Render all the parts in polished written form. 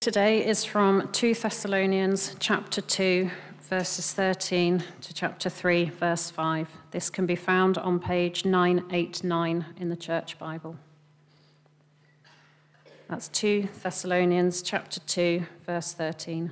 Today is from 2 Thessalonians chapter 2, verses 13 to chapter 3, verse 5. This can be found on page 989 in the Church Bible. That's 2 Thessalonians chapter 2, verse 13.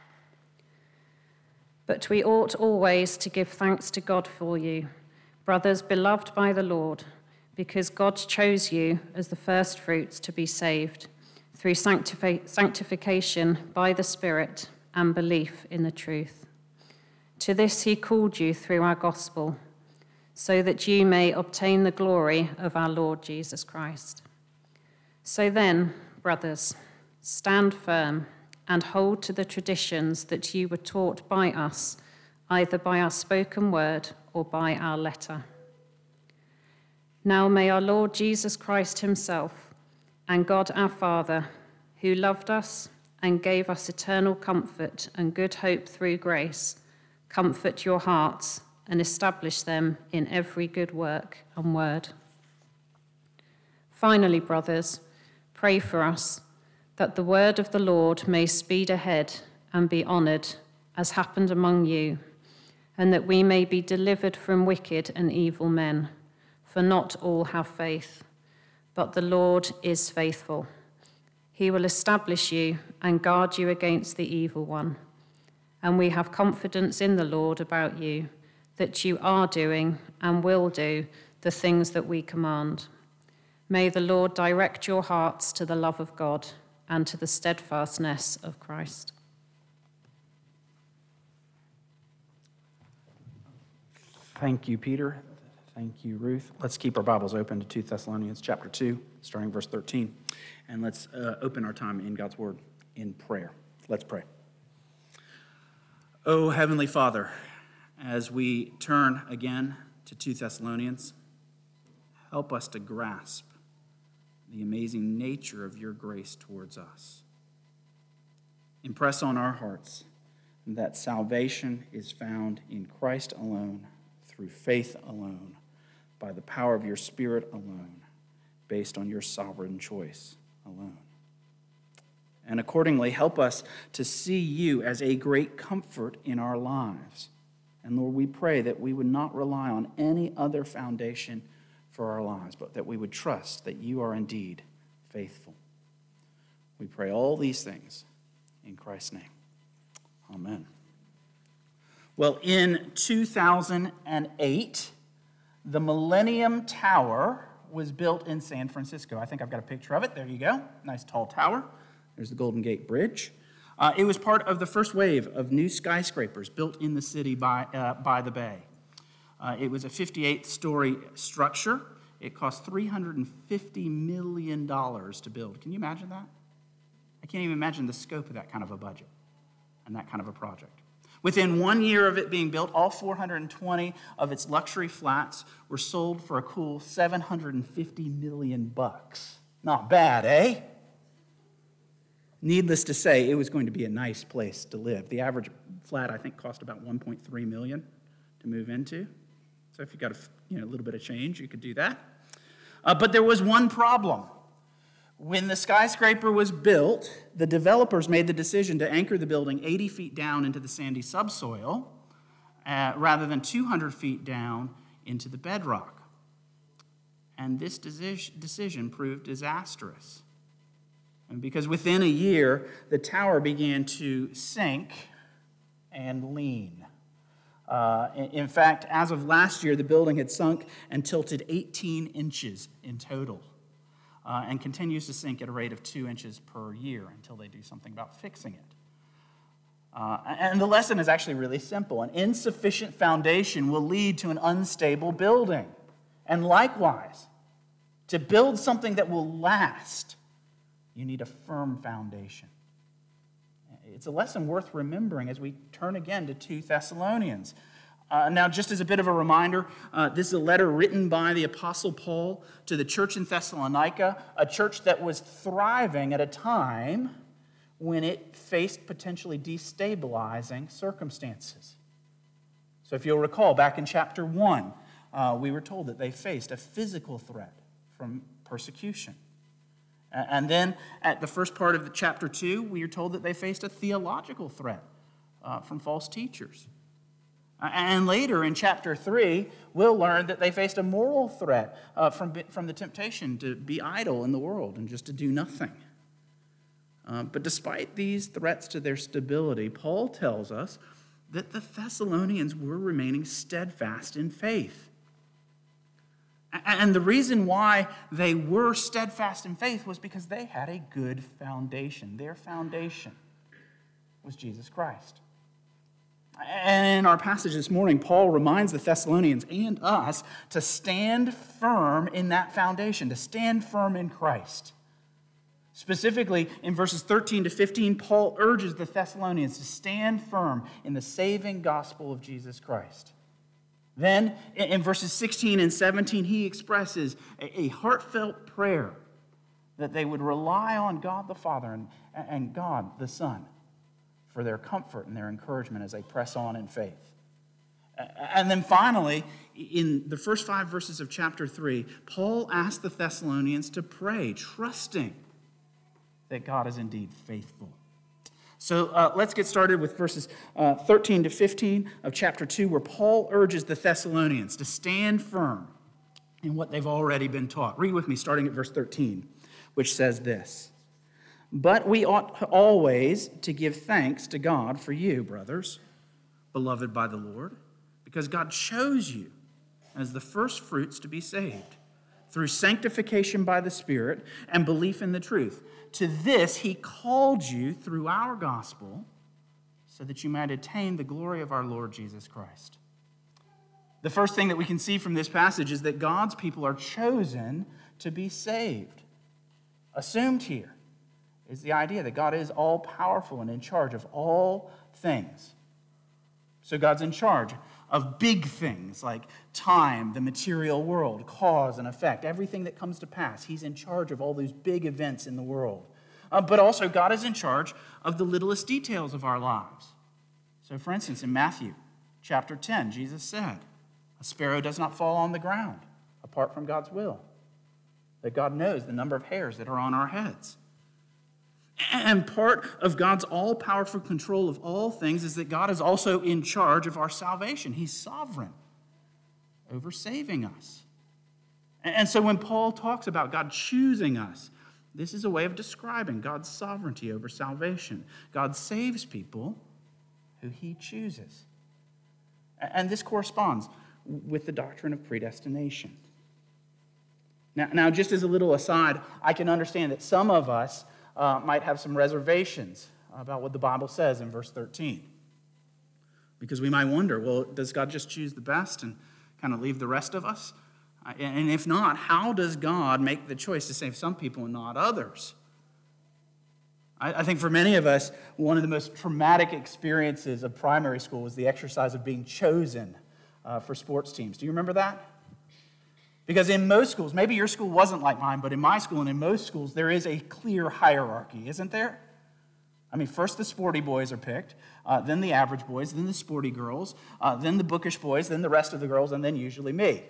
But we ought always to give thanks to God for you, brothers beloved by the Lord, because God chose you as the first fruits to be saved, through sanctification by the Spirit and belief in the truth. To this he called you through our gospel, so that you may obtain the glory of our Lord Jesus Christ. So then, brothers, stand firm and hold to the traditions that you were taught by us, either by our spoken word or by our letter. Now may our Lord Jesus Christ himself and God our Father, who loved us and gave us eternal comfort and good hope through grace, comfort your hearts and establish them in every good work and word. Finally, brothers, pray for us, that the word of the Lord may speed ahead and be honored, as happened among you, and that we may be delivered from wicked and evil men. For not all have faith, but the Lord is faithful. He will establish you and guard you against the evil one. And we have confidence in the Lord about you, that you are doing and will do the things that we command. May the Lord direct your hearts to the love of God and to the steadfastness of Christ. Thank you, Peter. Thank you, Ruth. Let's keep our Bibles open to 2 Thessalonians chapter 2, starting verse 13. And let's open our time in God's Word in prayer. Let's pray. Oh, Heavenly Father, as we turn again to 2 Thessalonians, help us to grasp the amazing nature of your grace towards us. Impress on our hearts that salvation is found in Christ alone, through faith alone, by the power of your Spirit alone, based on your sovereign choice alone. And accordingly, help us to see you as a great comfort in our lives. And Lord, we pray that we would not rely on any other foundation for our lives, but that we would trust that you are indeed faithful. We pray all these things in Christ's name. Amen. Well, in 2008, the Millennium Tower was built in San Francisco. I think I've got a picture of it. There you go. Nice tall tower. There's the Golden Gate Bridge. It was part of the first wave of new skyscrapers built in the city by the bay. It was a 58-story structure. It cost $350 million to build. Can you imagine that? I can't even imagine the scope of that kind of a budget and that kind of a project. Within 1 year of it being built, all 420 of its luxury flats were sold for a cool $750 million. Not bad, eh? Needless to say, it was going to be a nice place to live. The average flat, I think, cost about $1.3 million to move into. So if you got a little bit of change, you could do that. But there was one problem. When the skyscraper was built, the developers made the decision to anchor the building 80 feet down into the sandy subsoil rather than 200 feet down into the bedrock. And this decision proved disastrous. And because within a year, the tower began to sink and lean. In fact, as of last year, the building had sunk and tilted 18 inches in total. And continues to sink at a rate of 2 inches per year until they do something about fixing it. And the lesson is actually really simple. An insufficient foundation will lead to an unstable building. And likewise, to build something that will last, you need a firm foundation. It's a lesson worth remembering as we turn again to 2 Thessalonians. Now, just as a bit of a reminder, this is a letter written by the Apostle Paul to the church in Thessalonica, a church that was thriving at a time when it faced potentially destabilizing circumstances. So if you'll recall, back in chapter 1, we were told that they faced a physical threat from persecution. And then at the first part of chapter 2, we are told that they faced a theological threat from false teachers. And later in chapter 3, we'll learn that they faced a moral threat from the temptation to be idle in the world and just to do nothing. But despite these threats to their stability, Paul tells us that the Thessalonians were remaining steadfast in faith. And the reason why they were steadfast in faith was because they had a good foundation. Their foundation was Jesus Christ. And in our passage this morning, Paul reminds the Thessalonians and us to stand firm in that foundation, to stand firm in Christ. Specifically, in verses 13 to 15, Paul urges the Thessalonians to stand firm in the saving gospel of Jesus Christ. Then, in verses 16 and 17, he expresses a heartfelt prayer that they would rely on God the Father and God the Son for their comfort and their encouragement as they press on in faith. And then finally, in the first 5 verses of chapter 3, Paul asked the Thessalonians to pray, trusting that God is indeed faithful. So let's get started with verses 13 to 15 of chapter 2, where Paul urges the Thessalonians to stand firm in what they've already been taught. Read with me, starting at verse 13, which says this: "But we ought always to give thanks to God for you, brothers, beloved by the Lord, because God chose you as the first fruits to be saved, through sanctification by the Spirit and belief in the truth. To this he called you through our gospel, so that you might attain the glory of our Lord Jesus Christ." The first thing that we can see from this passage is that God's people are chosen to be saved. Assumed here is the idea that God is all-powerful and in charge of all things. So God's in charge of big things like time, the material world, cause and effect, everything that comes to pass. He's in charge of all these big events in the world. But also God is in charge of the littlest details of our lives. So for instance, in Matthew chapter 10, Jesus said, "A sparrow does not fall on the ground apart from God's will." That God knows the number of hairs that are on our heads. And part of God's all-powerful control of all things is that God is also in charge of our salvation. He's sovereign over saving us. And so when Paul talks about God choosing us, this is a way of describing God's sovereignty over salvation. God saves people who he chooses. And this corresponds with the doctrine of predestination. Now, just as a little aside, I can understand that some of us might have some reservations about what the Bible says in verse 13. Because we might wonder, well, does God just choose the best and kind of leave the rest of us? And if not, how does God make the choice to save some people and not others? I think for many of us, one of the most traumatic experiences of primary school was the exercise of being chosen for sports teams. Do you remember that? Because in most schools, maybe your school wasn't like mine, but in my school and in most schools, there is a clear hierarchy, isn't there? I mean, first the sporty boys are picked, then the average boys, then the sporty girls, then the bookish boys, then the rest of the girls, and then usually me.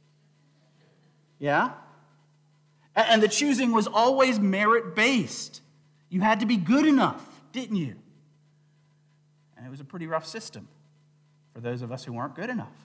Yeah? And the choosing was always merit-based. You had to be good enough, didn't you? And it was a pretty rough system for those of us who weren't good enough.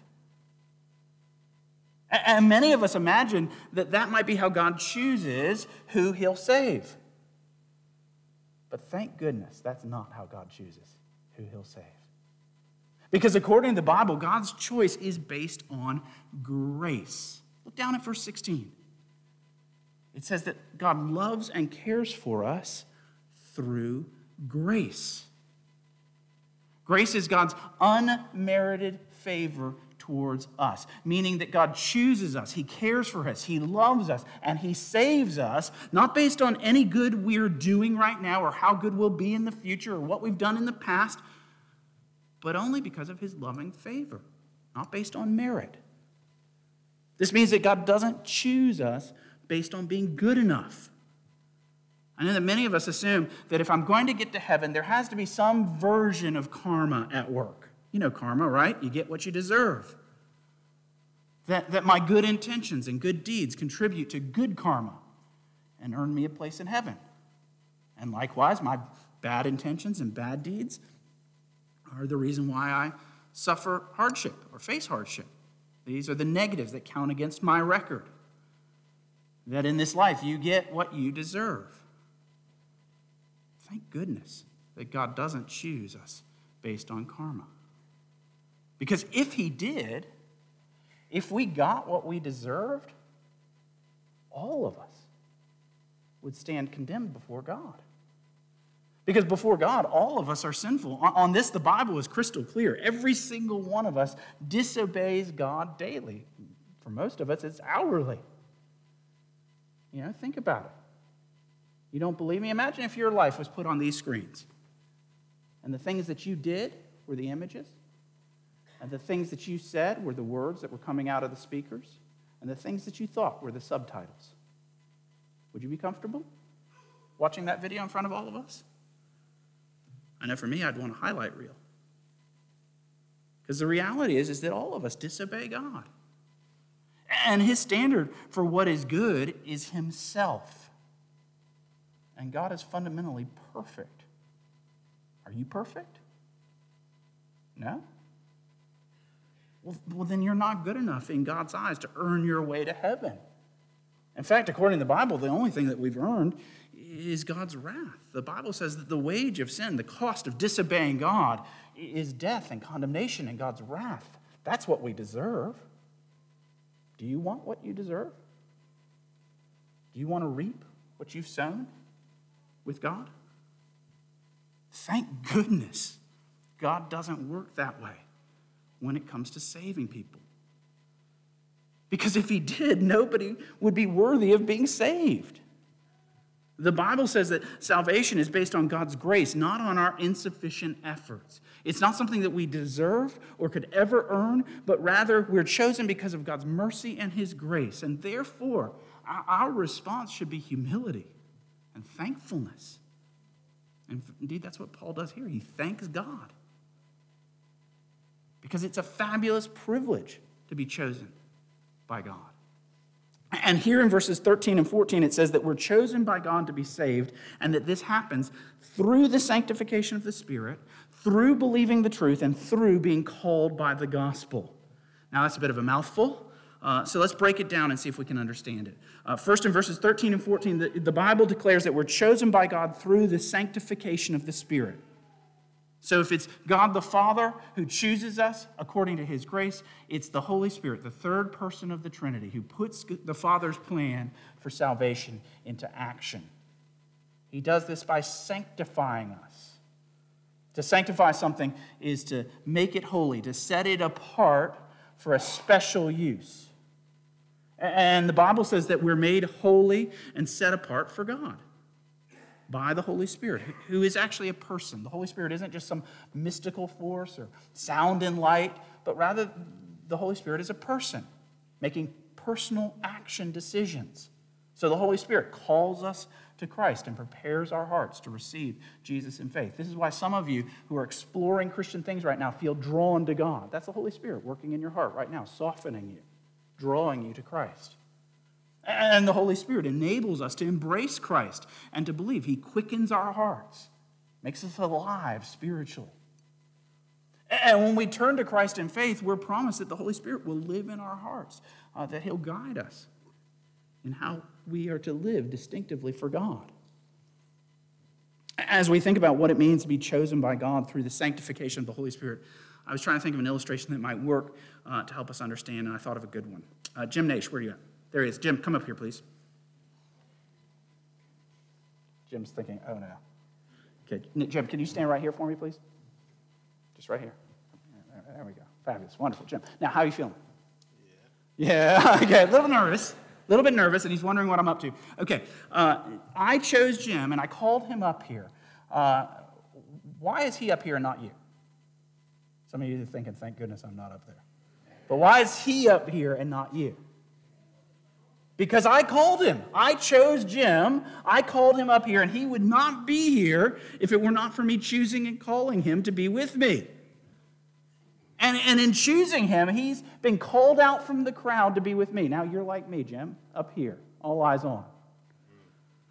And many of us imagine that that might be how God chooses who he'll save. But thank goodness that's not how God chooses who he'll save. Because according to the Bible, God's choice is based on grace. Look down at verse 16. It says that God loves and cares for us through grace. Grace is God's unmerited favor towards us, meaning that God chooses us, he cares for us, he loves us, and he saves us, not based on any good we're doing right now or how good we'll be in the future or what we've done in the past, but only because of his loving favor, not based on merit. This means that God doesn't choose us based on being good enough. I know that many of us assume that if I'm going to get to heaven, there has to be some version of karma at work. You know karma, right? You get what you deserve. That my good intentions and good deeds contribute to good karma. and earn me a place in heaven. And likewise, my bad intentions and bad deeds are the reason why I suffer hardship or face hardship. These are the negatives that count against my record. That in this life you get what you deserve. Thank goodness that God doesn't choose us based on karma. Because if he did, if we got what we deserved, all of us would stand condemned before God. Because before God, all of us are sinful. On this, the Bible is crystal clear. Every single one of us disobeys God daily. For most of us, it's hourly. Think about it. You don't believe me? Imagine if your life was put on these screens, and the things that you did were the images, and the things that you said were the words that were coming out of the speakers, and the things that you thought were the subtitles. Would you be comfortable watching that video in front of all of us? I know for me, I'd want a highlight reel. Because the reality is that all of us disobey God. And his standard for what is good is himself. And God is fundamentally perfect. Are you perfect? No? Well, then you're not good enough in God's eyes to earn your way to heaven. In fact, according to the Bible, the only thing that we've earned is God's wrath. The Bible says that the wage of sin, the cost of disobeying God, is death and condemnation and God's wrath. That's what we deserve. Do you want what you deserve? Do you want to reap what you've sown with God? Thank goodness God doesn't work that way when it comes to saving people. Because if he did, nobody would be worthy of being saved. The Bible says that salvation is based on God's grace, not on our insufficient efforts. It's not something that we deserve or could ever earn, but rather we're chosen because of God's mercy and his grace. And therefore, our response should be humility and thankfulness. And indeed, that's what Paul does here. He thanks God. Because it's a fabulous privilege to be chosen by God. And here in verses 13 and 14, it says that we're chosen by God to be saved, and that this happens through the sanctification of the Spirit, through believing the truth, and through being called by the gospel. Now, that's a bit of a mouthful, so let's break it down and see if we can understand it. First, in verses 13 and 14, the Bible declares that we're chosen by God through the sanctification of the Spirit. So if it's God the Father who chooses us according to his grace, it's the Holy Spirit, the third person of the Trinity, who puts the Father's plan for salvation into action. He does this by sanctifying us. To sanctify something is to make it holy, to set it apart for a special use. And the Bible says that we're made holy and set apart for God by the Holy Spirit, who is actually a person. The Holy Spirit isn't just some mystical force or sound and light, but rather the Holy Spirit is a person making personal action decisions. So the Holy Spirit calls us to Christ and prepares our hearts to receive Jesus in faith. This is why some of you who are exploring Christian things right now feel drawn to God. That's the Holy Spirit working in your heart right now, softening you, drawing you to Christ. And the Holy Spirit enables us to embrace Christ and to believe. He quickens our hearts, makes us alive spiritually. And when we turn to Christ in faith, we're promised that the Holy Spirit will live in our hearts, that he'll guide us in how we are to live distinctively for God. As we think about what it means to be chosen by God through the sanctification of the Holy Spirit, I was trying to think of an illustration that might work to help us understand, and I thought of a good one. Jim Nash, where are you at? There he is. Jim, come up here, please. Jim's thinking, oh no. Okay, Jim, can you stand right here for me, please? Just right here. There we go. Fabulous. Wonderful, Jim. Now, how are you feeling? Yeah. Okay, a little bit nervous, and he's wondering what I'm up to. Okay, I chose Jim, and I called him up here. Why is he up here and not you? Some of you are thinking, thank goodness I'm not up there. But why is he up here and not you? Because I called him. I chose Jim. I called him up here, and he would not be here if it were not for me choosing and calling him to be with me. And in choosing him, he's been called out from the crowd to be with me. Now, you're like me, Jim, up here, all eyes on.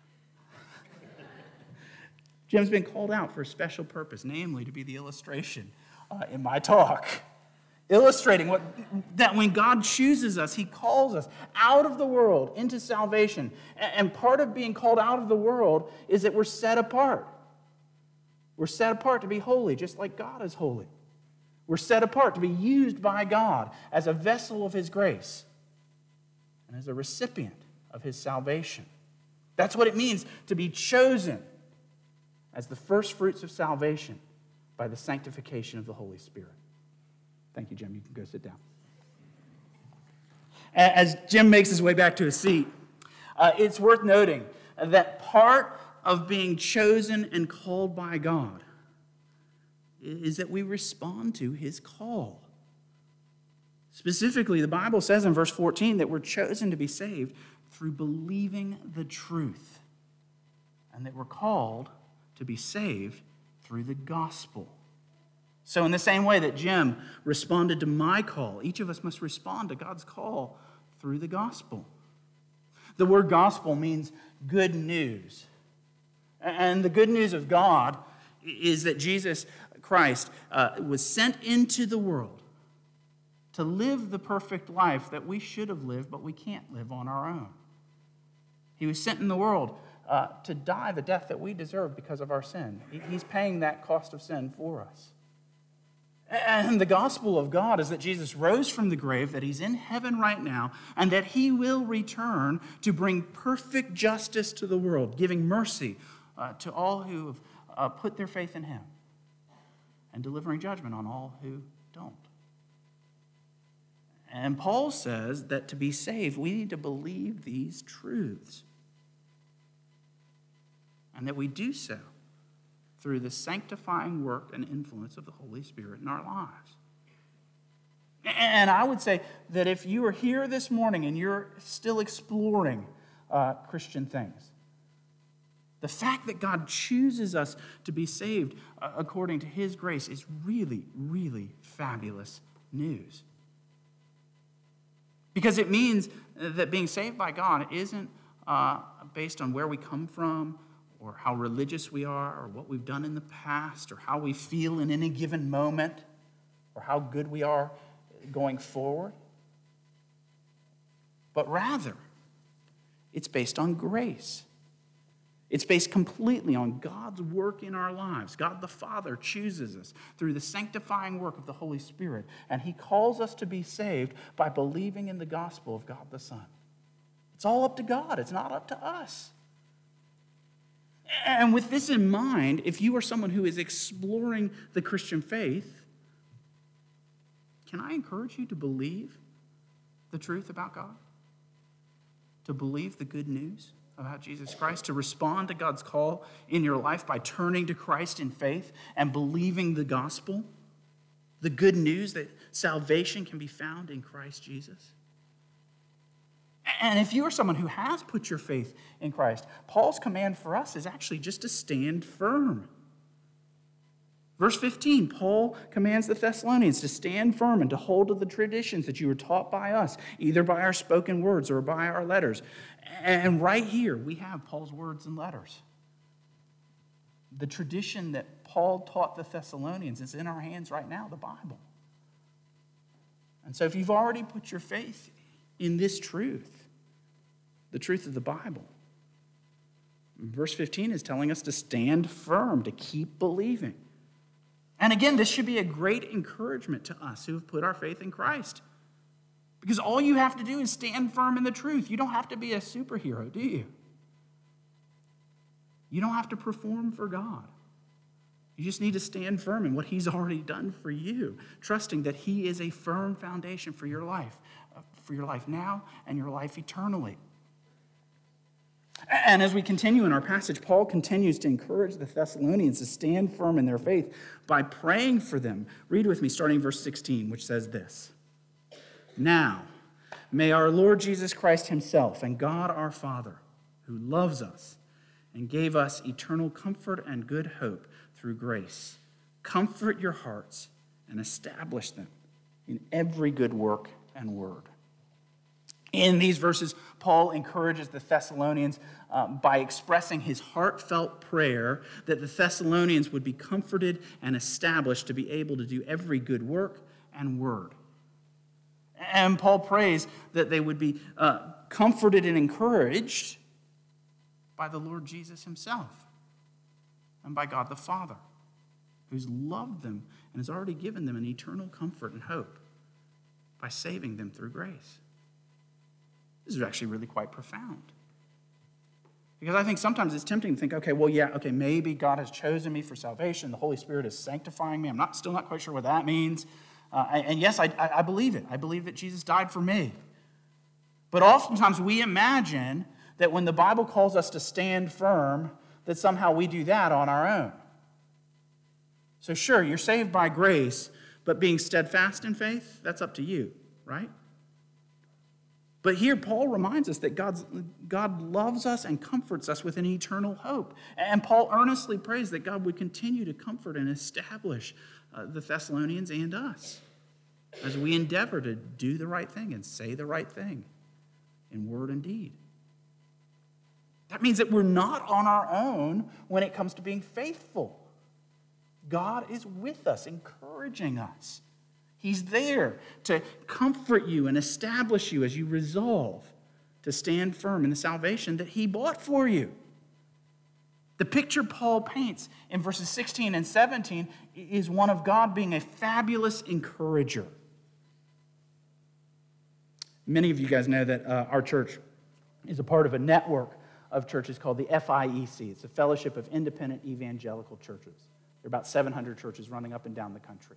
Jim's been called out for a special purpose, namely to be the illustration in my talk, illustrating that when God chooses us, he calls us out of the world into salvation. And part of being called out of the world is that we're set apart. We're set apart to be holy, just like God is holy. We're set apart to be used by God as a vessel of his grace and as a recipient of his salvation. That's what it means to be chosen as the first fruits of salvation by the sanctification of the Holy Spirit. Thank you, Jim. You can go sit down. As Jim makes his way back to his seat, it's worth noting that part of being chosen and called by God is that we respond to his call. Specifically, the Bible says in verse 14 that we're chosen to be saved through believing the truth, and that we're called to be saved through the gospel. So in the same way that Jim responded to my call, each of us must respond to God's call through the gospel. The word gospel means good news. And the good news of God is that Jesus Christ was sent into the world to live the perfect life that we should have lived, but we can't live on our own. He was sent in the world to die the death that we deserve because of our sin. He's paying that cost of sin for us. And the gospel of God is that Jesus rose from the grave, that he's in heaven right now, and that he will return to bring perfect justice to the world, giving mercy to all who have put their faith in him, and delivering judgment on all who don't. And Paul says that to be saved, we need to believe these truths. And that we do so through the sanctifying work and influence of the Holy Spirit in our lives. And I would say that if you are here this morning and you're still exploring Christian things, the fact that God chooses us to be saved according to his grace is really, really fabulous news. Because it means that being saved by God isn't based on where we come from, or how religious we are, or what we've done in the past, or how we feel in any given moment, or how good we are going forward. But rather, it's based on grace. It's based completely on God's work in our lives. God the Father chooses us through the sanctifying work of the Holy Spirit, and he calls us to be saved by believing in the gospel of God the Son. It's all up to God. It's not up to us. And with this in mind, if you are someone who is exploring the Christian faith, can I encourage you to believe the truth about God? To believe the good news about Jesus Christ? To respond to God's call in your life by turning to Christ in faith and believing the gospel? The good news that salvation can be found in Christ Jesus? And if you are someone who has put your faith in Christ, Paul's command for us is actually just to stand firm. Verse 15, Paul commands the Thessalonians to stand firm and to hold to the traditions that you were taught by us, either by our spoken words or by our letters. And right here, we have Paul's words and letters. The tradition that Paul taught the Thessalonians is in our hands right now, the Bible. And so if you've already put your faith in this truth, the truth of the Bible, verse 15 is telling us to stand firm, to keep believing. And again, this should be a great encouragement to us who have put our faith in Christ. Because all you have to do is stand firm in the truth. You don't have to be a superhero, do you? You don't have to perform for God. You just need to stand firm in what he's already done for you, trusting that he is a firm foundation for your life now and your life eternally. And as we continue in our passage, Paul continues to encourage the Thessalonians to stand firm in their faith by praying for them. Read with me, starting verse 16, which says this: "Now, may our Lord Jesus Christ himself and God our Father, who loves us and gave us eternal comfort and good hope through grace, comfort your hearts and establish them in every good work and word." In these verses, Paul encourages the Thessalonians by expressing his heartfelt prayer that the Thessalonians would be comforted and established to be able to do every good work and word. And Paul prays that they would be comforted and encouraged by the Lord Jesus himself and by God the Father, who's loved them and has already given them an eternal comfort and hope by saving them through grace. This is actually really quite profound. Because I think sometimes it's tempting to think, okay, maybe God has chosen me for salvation. The Holy Spirit is sanctifying me. I'm still not quite sure what that means. And yes, I believe it. I believe that Jesus died for me. But oftentimes we imagine that when the Bible calls us to stand firm, that somehow we do that on our own. So sure, you're saved by grace, but being steadfast in faith, that's up to you, right? But here, Paul reminds us that God loves us and comforts us with an eternal hope. And Paul earnestly prays that God would continue to comfort and establish the Thessalonians and us as we endeavor to do the right thing and say the right thing in word and deed. That means that we're not on our own when it comes to being faithful. God is with us, encouraging us. He's there to comfort you and establish you as you resolve to stand firm in the salvation that he bought for you. The picture Paul paints in verses 16 and 17 is one of God being a fabulous encourager. Many of you guys know that our church is a part of a network of churches called the FIEC. It's a Fellowship of Independent Evangelical Churches. There are about 700 churches running up and down the country.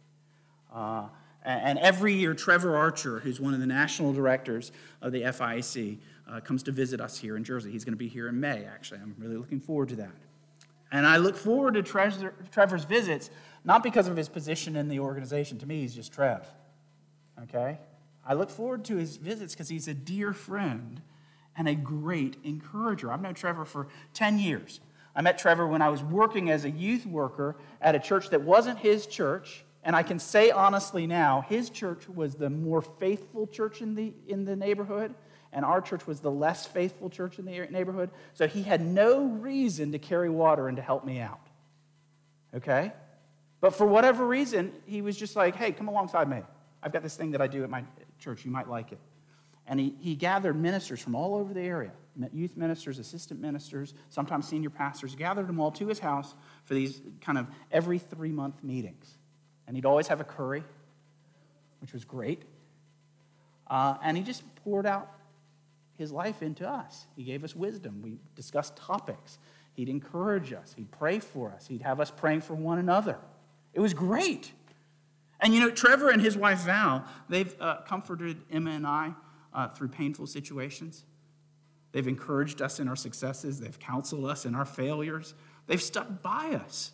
And every year, Trevor Archer, who's one of the national directors of the FIEC, comes to visit us here in Jersey. He's going to be here in May, actually. I'm really looking forward to that. And I look forward to Trevor's visits, not because of his position in the organization. To me, he's just Trev. Okay? I look forward to his visits because he's a dear friend and a great encourager. I've known Trevor for 10 years. I met Trevor when I was working as a youth worker at a church that wasn't his church. And I can say honestly now, his church was the more faithful church in the neighborhood, and our church was the less faithful church in the neighborhood. So he had no reason to carry water and to help me out. Okay? But for whatever reason, he was just like, hey, come alongside me. I've got this thing that I do at my church. You might like it. And he gathered ministers from all over the area, youth ministers, assistant ministers, sometimes senior pastors, gathered them all to his house for these kind of every 3-month meetings. And he'd always have a curry, which was great. And he just poured out his life into us. He gave us wisdom. We discussed topics. He'd encourage us. He'd pray for us. He'd have us praying for one another. It was great. And you know, Trevor and his wife Val, they've comforted Emma and I through painful situations. They've encouraged us in our successes. They've counseled us in our failures. They've stuck by us.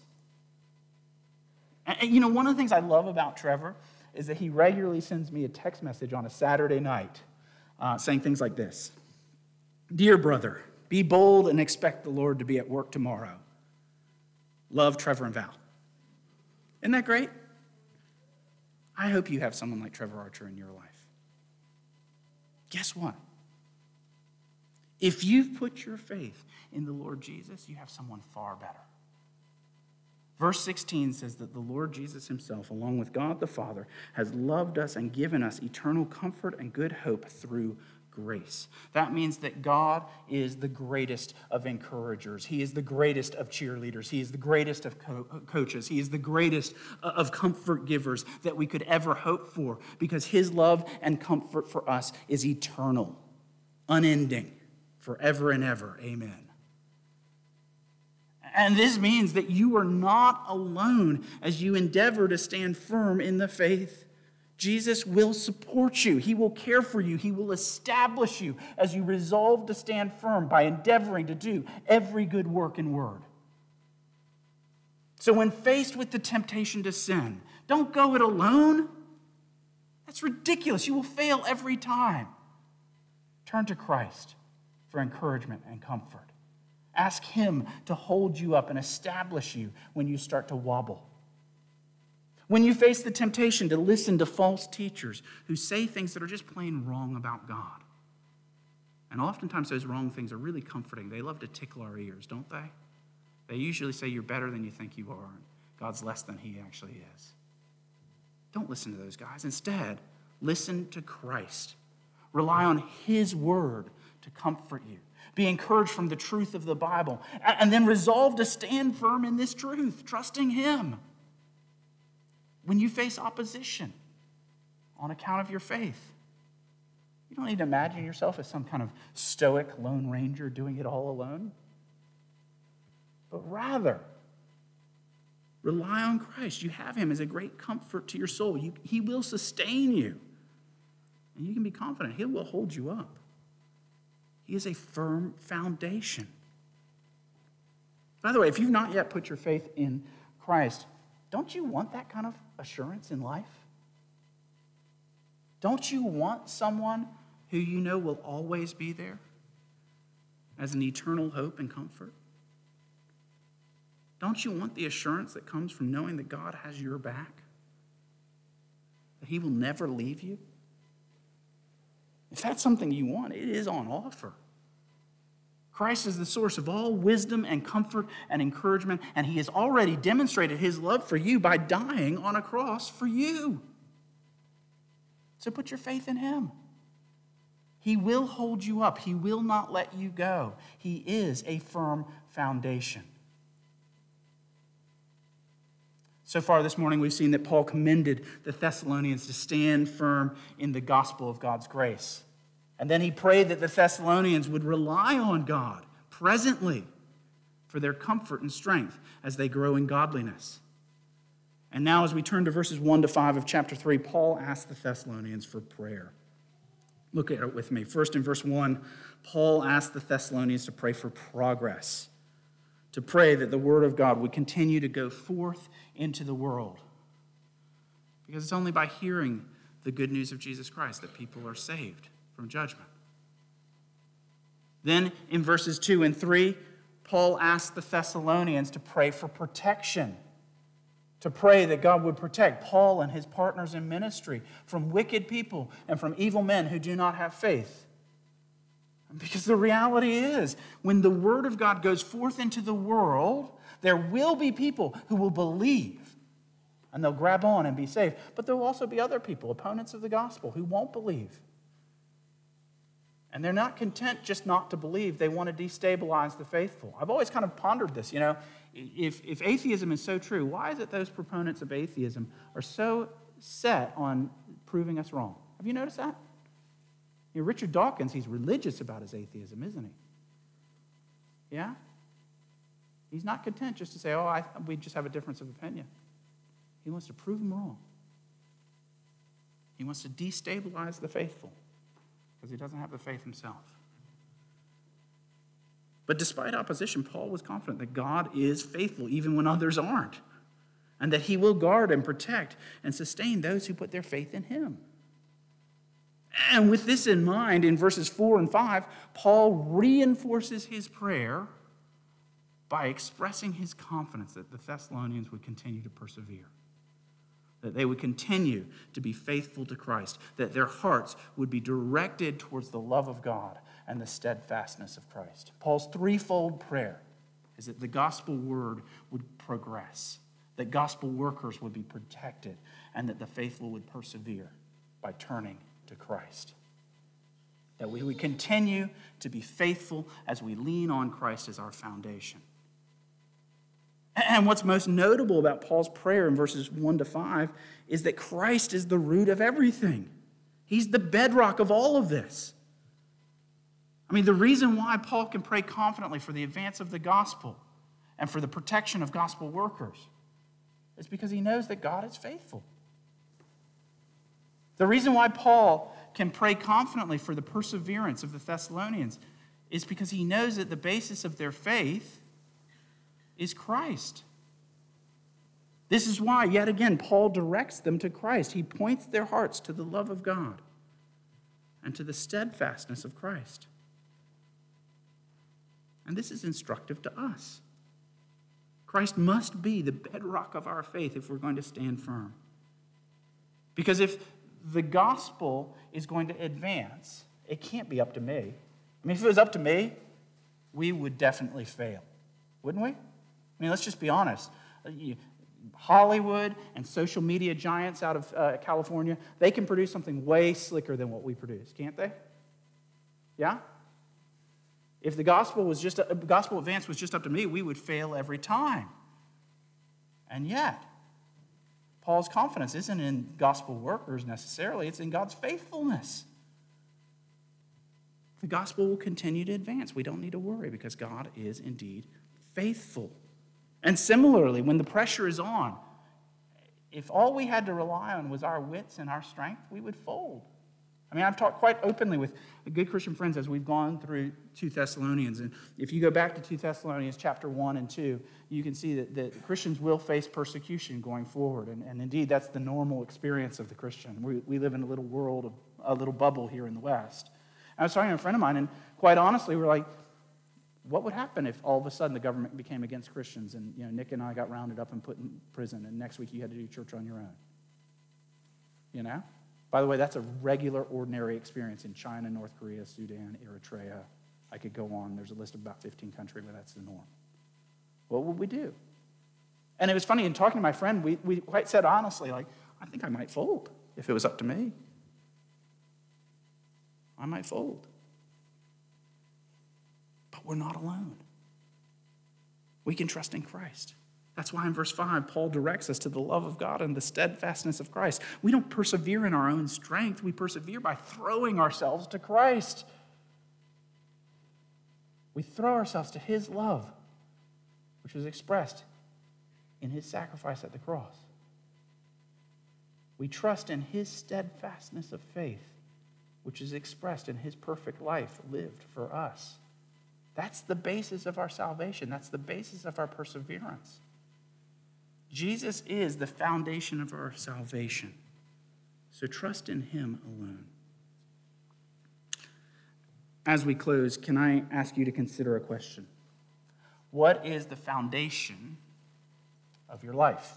And you know, one of the things I love about Trevor is that he regularly sends me a text message on a Saturday night saying things like this. Dear brother, be bold and expect the Lord to be at work tomorrow. Love, Trevor and Val. Isn't that great? I hope you have someone like Trevor Archer in your life. Guess what? If you've put your faith in the Lord Jesus, you have someone far better. Verse 16 says that the Lord Jesus himself, along with God the Father, has loved us and given us eternal comfort and good hope through grace. That means that God is the greatest of encouragers. He is the greatest of cheerleaders. He is the greatest of coaches. He is the greatest of comfort givers that we could ever hope for, because his love and comfort for us is eternal, unending, forever and ever. Amen. And this means that you are not alone as you endeavor to stand firm in the faith. Jesus will support you. He will care for you. He will establish you as you resolve to stand firm by endeavoring to do every good work and word. So when faced with the temptation to sin, don't go it alone. That's ridiculous. You will fail every time. Turn to Christ for encouragement and comfort. Ask him to hold you up and establish you when you start to wobble. When you face the temptation to listen to false teachers who say things that are just plain wrong about God, And oftentimes those wrong things are really comforting. They love to tickle our ears, don't they? They usually say you're better than you think you are, and God's less than he actually is. Don't listen to those guys. Instead, listen to Christ. Rely on his word to comfort you. Be encouraged from the truth of the Bible. And then resolve to stand firm in this truth, trusting him. When you face opposition on account of your faith, you don't need to imagine yourself as some kind of stoic lone ranger doing it all alone. But rather, rely on Christ. You have him as a great comfort to your soul. He will sustain you. And you can be confident he will hold you up. He is a firm foundation. By the way, if you've not yet put your faith in Christ, don't you want that kind of assurance in life? Don't you want someone who you know will always be there as an eternal hope and comfort? Don't you want the assurance that comes from knowing that God has your back? That he will never leave you? If that's something you want, it is on offer. Christ is the source of all wisdom and comfort and encouragement, and he has already demonstrated his love for you by dying on a cross for you. So put your faith in him. He will hold you up. He will not let you go. He is a firm foundation. So far this morning, we've seen that Paul commended the Thessalonians to stand firm in the gospel of God's grace. And then he prayed that the Thessalonians would rely on God presently for their comfort and strength as they grow in godliness. And now as we turn to verses 1 to 5 of chapter 3, Paul asked the Thessalonians for prayer. Look at it with me. First in verse 1, Paul asked the Thessalonians to pray for progress, to pray that the word of God would continue to go forth into the world. Because it's only by hearing the good news of Jesus Christ that people are saved from judgment. Then in verses 2 and 3, Paul asked the Thessalonians to pray for protection, to pray that God would protect Paul and his partners in ministry from wicked people and from evil men who do not have faith. Because the reality is, when the word of God goes forth into the world, there will be people who will believe and they'll grab on and be saved. But there will also be other people, opponents of the gospel, who won't believe. And they're not content just not to believe. They want to destabilize the faithful. I've always kind of pondered this. If atheism is so true, why is it those proponents of atheism are so set on proving us wrong? Have you noticed that? Richard Dawkins, he's religious about his atheism, isn't he? Yeah? He's not content just to say, we just have a difference of opinion. He wants to prove them wrong. He wants to destabilize the faithful because he doesn't have the faith himself. But despite opposition, Paul was confident that God is faithful even when others aren't, and that he will guard and protect and sustain those who put their faith in him. And with this in mind, in verses 4 and 5, Paul reinforces his prayer by expressing his confidence that the Thessalonians would continue to persevere, that they would continue to be faithful to Christ, that their hearts would be directed towards the love of God and the steadfastness of Christ. Paul's threefold prayer is that the gospel word would progress, that gospel workers would be protected, and that the faithful would persevere by turning to Christ. That we would continue to be faithful as we lean on Christ as our foundation. And what's most notable about Paul's prayer in verses 1 to 5 is that Christ is the root of everything. He's the bedrock of all of this. The reason why Paul can pray confidently for the advance of the gospel and for the protection of gospel workers is because he knows that God is faithful. The reason why Paul can pray confidently for the perseverance of the Thessalonians is because he knows that the basis of their faith is Christ. This is why, yet again, Paul directs them to Christ. He points their hearts to the love of God and to the steadfastness of Christ. And this is instructive to us. Christ must be the bedrock of our faith if we're going to stand firm. Because if the gospel is going to advance, it can't be up to me. I mean, if it was up to me, we would definitely fail, wouldn't we? I mean, let's just be honest. Hollywood and social media giants out of California, they can produce something way slicker than what we produce, can't they? Yeah? If the gospel advance was just up to me, we would fail every time. And yet, Paul's confidence isn't in gospel workers necessarily, it's in God's faithfulness. The gospel will continue to advance. We don't need to worry because God is indeed faithful. And similarly, when the pressure is on, if all we had to rely on was our wits and our strength, we would fold. I mean, I've talked quite openly with good Christian friends as we've gone through 2 Thessalonians. And if you go back to 2 Thessalonians chapter 1 and 2, you can see that Christians will face persecution going forward. And indeed, that's the normal experience of the Christian. We live in a little world, a little bubble here in the West. I was talking to a friend of mine, and quite honestly, we're like, what would happen if all of a sudden the government became against Christians and Nick and I got rounded up and put in prison, and next week you had to do church on your own? By the way, that's a regular, ordinary experience in China, North Korea, Sudan, Eritrea. I could go on. There's a list of about 15 countries where that's the norm. What would we do? And it was funny, in talking to my friend, we quite said honestly, like, I think I might fold if it was up to me. I might fold. But we're not alone. We can trust in Christ. That's why in verse 5, Paul directs us to the love of God and the steadfastness of Christ. We don't persevere in our own strength. We persevere by throwing ourselves to Christ. We throw ourselves to his love, which was expressed in his sacrifice at the cross. We trust in his steadfastness of faith, which is expressed in his perfect life lived for us. That's the basis of our salvation. That's the basis of our perseverance. Jesus is the foundation of our salvation. So trust in him alone. As we close, can I ask you to consider a question? What is the foundation of your life?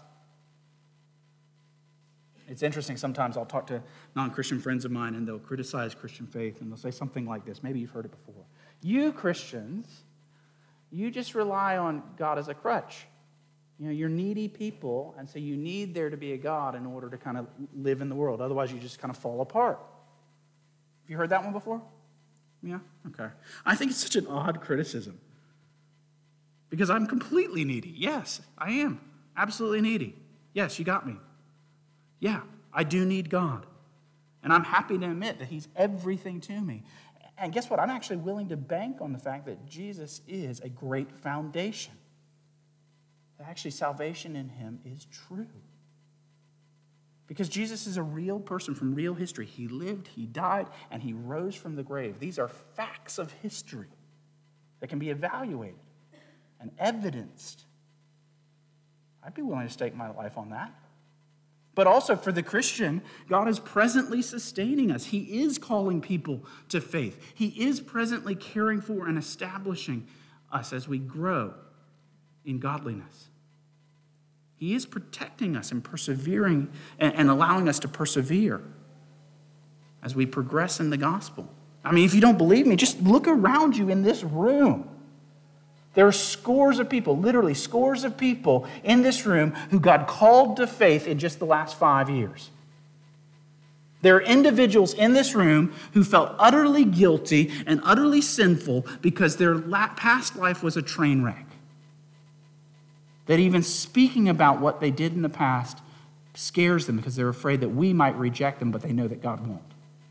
It's interesting, sometimes I'll talk to non-Christian friends of mine and they'll criticize Christian faith and they'll say something like this. Maybe you've heard it before. You Christians, you just rely on God as a crutch. You're needy people, and so you need there to be a God in order to kind of live in the world. Otherwise, you just kind of fall apart. Have you heard that one before? Yeah? Okay. I think it's such an odd criticism because I'm completely needy. Yes, I am. Absolutely needy. Yes, you got me. Yeah, I do need God. And I'm happy to admit that he's everything to me. And guess what? I'm actually willing to bank on the fact that Jesus is a great foundation. That actually salvation in him is true. Because Jesus is a real person from real history. He lived, he died, and he rose from the grave. These are facts of history that can be evaluated and evidenced. I'd be willing to stake my life on that. But also for the Christian, God is presently sustaining us. He is calling people to faith. He is presently caring for and establishing us as we grow in godliness. He is protecting us and persevering and allowing us to persevere as we progress in the gospel. I mean, if you don't believe me, just look around you in this room. There are scores of people, literally scores of people in this room who God called to faith in just the last 5 years. There are individuals in this room who felt utterly guilty and utterly sinful because their past life was a train wreck. That even speaking about what they did in the past scares them because they're afraid that we might reject them, but they know that God won't.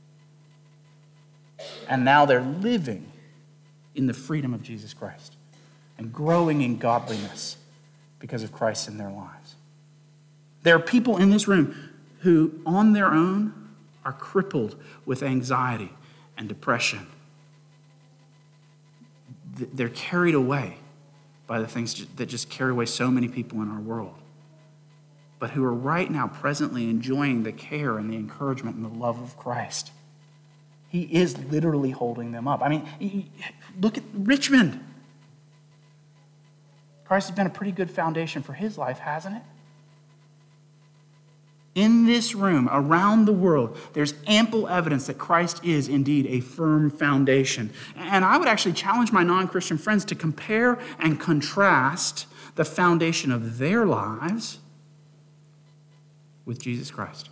And now they're living in the freedom of Jesus Christ and growing in godliness because of Christ in their lives. There are people in this room who, on their own, are crippled with anxiety and depression. They're carried away by the things that just carry away so many people in our world, but who are right now presently enjoying the care and the encouragement and the love of Christ. He is literally holding them up. I mean, look at Richmond. Christ has been a pretty good foundation for his life, hasn't it? in this room, around the world, there's ample evidence that Christ is indeed a firm foundation. And I would actually challenge my non-Christian friends to compare and contrast the foundation of their lives with Jesus Christ.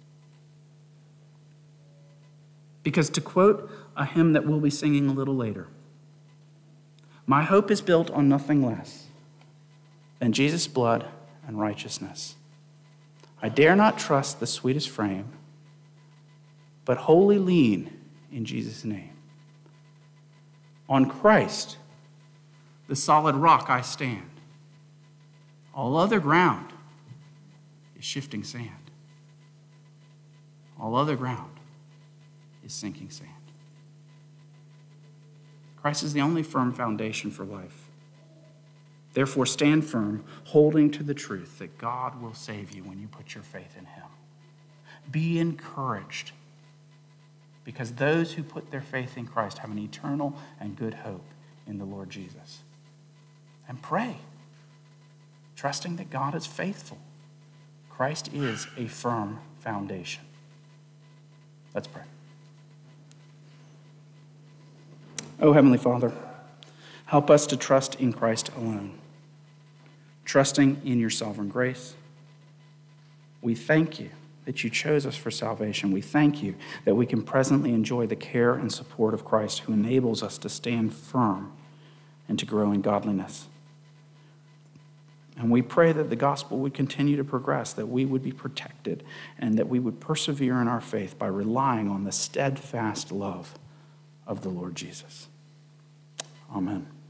Because to quote a hymn that we'll be singing a little later, my hope is built on nothing less than Jesus' blood and righteousness. I dare not trust the sweetest frame, but wholly lean in Jesus' name. On Christ, the solid rock, I stand. All other ground is shifting sand. All other ground is sinking sand. Christ is the only firm foundation for life. Therefore, stand firm, holding to the truth that God will save you when you put your faith in him. Be encouraged, because those who put their faith in Christ have an eternal and good hope in the Lord Jesus. And pray, trusting that God is faithful. Christ is a firm foundation. Let's pray. Oh, Heavenly Father, help us to trust in Christ alone, trusting in your sovereign grace. We thank you that you chose us for salvation. We thank you that we can presently enjoy the care and support of Christ, who enables us to stand firm and to grow in godliness. And we pray that the gospel would continue to progress, that we would be protected, and that we would persevere in our faith by relying on the steadfast love of the Lord Jesus. Amen.